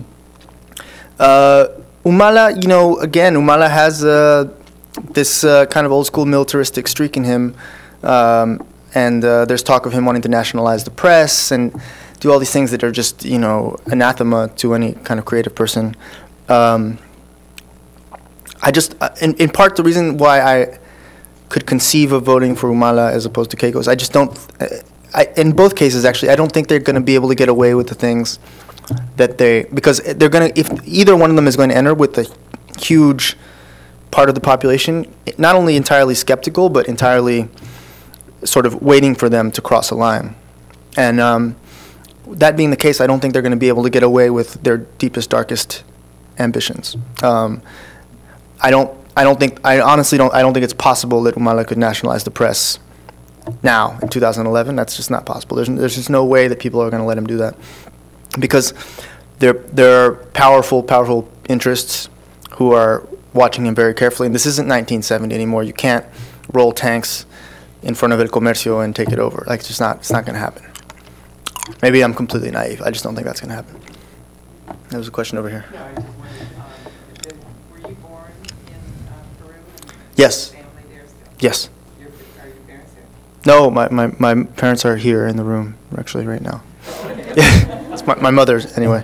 uh, Humala, you know, again, Humala has uh, this uh, kind of old school militaristic streak in him, um, and uh, there's talk of him wanting to nationalize the press and do all these things that are just, you know, anathema to any kind of creative person. Um, I just, uh, in, in part, the reason why I could conceive of voting for Humala as opposed to Keiko is I just don't, uh, I, in both cases, actually, I don't think they're going to be able to get away with the things that they, because they're going to, if either one of them is going to enter with a huge part of the population, not only entirely skeptical, but entirely sort of waiting for them to cross a line. And um, that being the case, I don't think they're going to be able to get away with their deepest, darkest ambitions. Um, I don't. I don't think. I honestly don't. I don't think it's possible that Humala could nationalize the press now in two thousand eleven. That's just not possible. There's there's just no way that people are going to let him do that, because there there are powerful powerful interests who are watching him very carefully. And this isn't nineteen seventy anymore. You can't roll tanks in front of El Comercio and take it over. Like, it's just not. It's not going to happen. Maybe I'm completely naive. I just don't think that's going to happen. There was a question over here. No, I just wondered, um, did- were you born in uh, Peru? and Yes. Family there still? Yes. Your, are your parents there? No, my, my, my parents are here in the room, actually, right now. It's my, my mother's, anyway.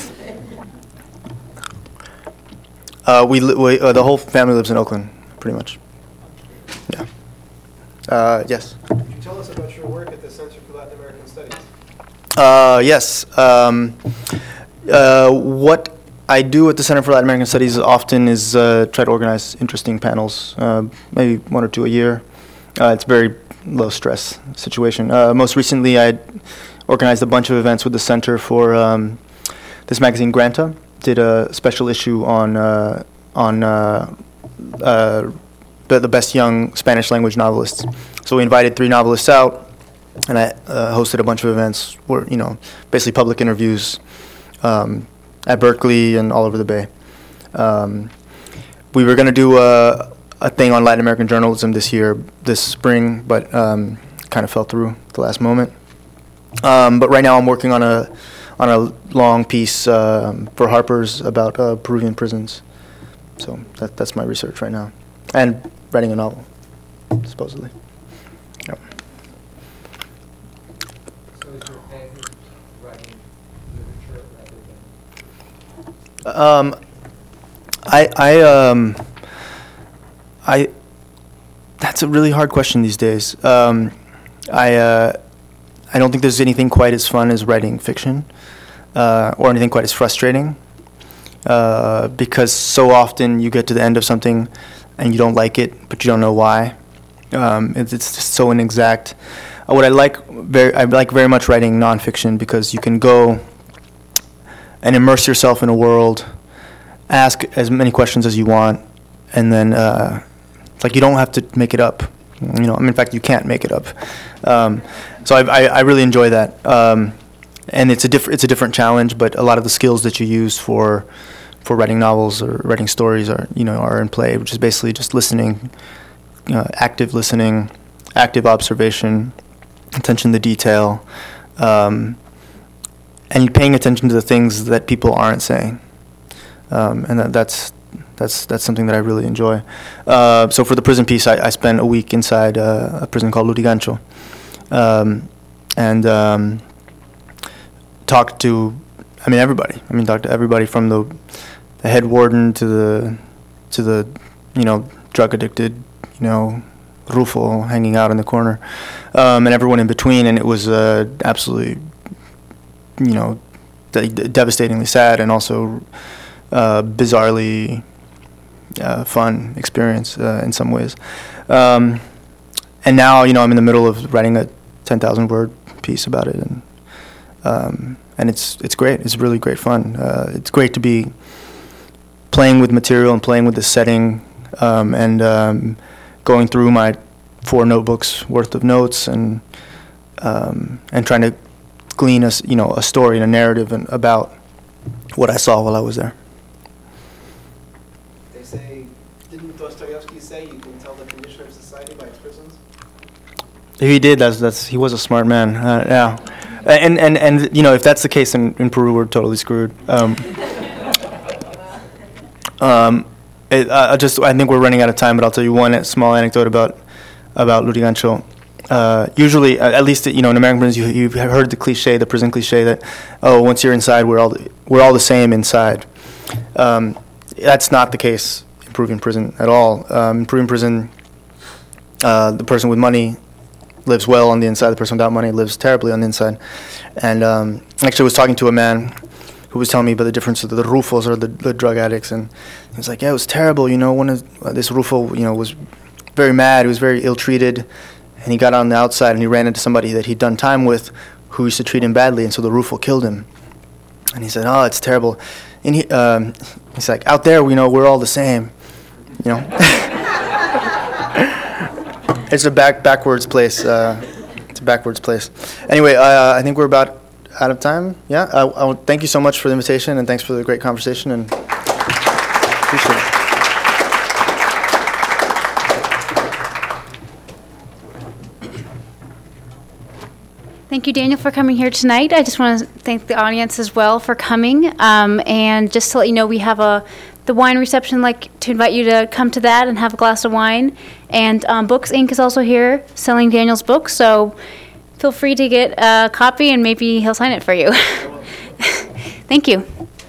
Uh, we, li- we uh, the whole family lives in Oakland, pretty much. Yeah. Uh, yes. Could you tell us about your work at the Center for Latin American Studies? Uh, yes. Um, uh, what I do at the Center for Latin American Studies often is uh, try to organize interesting panels, uh, maybe one or two a year. Uh, it's a very low stress situation. Uh, most recently, I organized a bunch of events with the Center for um, this magazine, Granta. Did a special issue on uh, on uh, uh, the, the best young Spanish language novelists. So we invited three novelists out, and I uh, hosted a bunch of events where, you know, basically public interviews um, at Berkeley and all over the Bay. Um, we were going to do a, a thing on Latin American journalism this year, this spring, but um, kind of fell through at the last moment. Um, but right now I'm working on a on a long piece um, for Harper's about uh, Peruvian prisons. So that, that's my research right now. And writing a novel, supposedly. Yep. So is your passion writing literature rather than? Um, I, I, um, I, that's a really hard question these days. Um, I, uh, I don't think there's anything quite as fun as writing fiction, uh, or anything quite as frustrating, uh, because so often you get to the end of something and you don't like it, but you don't know why. Um, it's, it's just so inexact. Uh, what I like very, I like very much writing nonfiction, because you can go and immerse yourself in a world, ask as many questions as you want, and then uh, it's like you don't have to make it up. You know, I mean, in fact, you can't make it up. Um, so I, I, I really enjoy that, um, and it's a different it's a different challenge. But a lot of the skills that you use for for writing novels or writing stories are you know are in play, which is basically just listening, uh, active listening, active observation, attention to detail, um, and paying attention to the things that people aren't saying, um, and that, that's. That's that's something that I really enjoy. Uh, so for the prison piece, I, I spent a week inside uh, a prison called Lurigancho, um, and um, talked to, I mean, everybody. I mean, talked to everybody from the, the head warden to the to the you know drug addicted, you know, Rufo hanging out in the corner, um, and everyone in between. And it was uh, absolutely, you know, de- devastatingly sad, and also uh, bizarrely. Uh, fun experience uh, in some ways. Um, and now, you know, I'm in the middle of writing a ten thousand word piece about it. And um, and it's it's great. It's really great fun. Uh, it's great to be playing with material and playing with the setting, um, and um, going through my four notebooks worth of notes and um, and trying to glean a, s- you know, a story and a narrative and about what I saw while I was there. Say, didn't Dostoevsky say you can tell the condition of society by its prisons? If he did, that's that's he was a smart man. Uh, yeah, and and and you know, if that's the case in, in Peru, we're totally screwed. Um, um, it, I just I think we're running out of time, but I'll tell you one small anecdote about about Lurigancho. Uh, usually, uh, at least you know, in American prisons, you you've heard the cliche, the prison cliche that oh, once you're inside, we're all the, we're all the same inside. Um, that's not the case Peruvian prison at all. Um, in Peruvian prison, uh, the person with money lives well on the inside. The person without money lives terribly on the inside. And um, actually, I was talking to a man who was telling me about the difference of the, the Rufos, or the, the drug addicts, and he was like, "Yeah, it was terrible. You know, one of uh, this Rufo, you know, was very mad. He was very ill-treated, and he got on the outside and he ran into somebody that he'd done time with, who used to treat him badly, and so the Rufo killed him." And he said, "Oh, it's terrible." And he, um, he's like, "Out there, you know, we're all the same, you know." It's a back backwards place. Uh, it's a backwards place. Anyway, uh, I think we're about out of time. Yeah. I, I would thank you so much for the invitation, and thanks for the great conversation. And appreciate it. Thank you, Daniel, for coming here tonight. I just want to thank the audience as well for coming. Um, and just to let you know, we have a the wine reception, like to invite you to come to that and have a glass of wine. And um, Books Incorporated is also here selling Daniel's books, so feel free to get a copy and maybe he'll sign it for you. Thank you.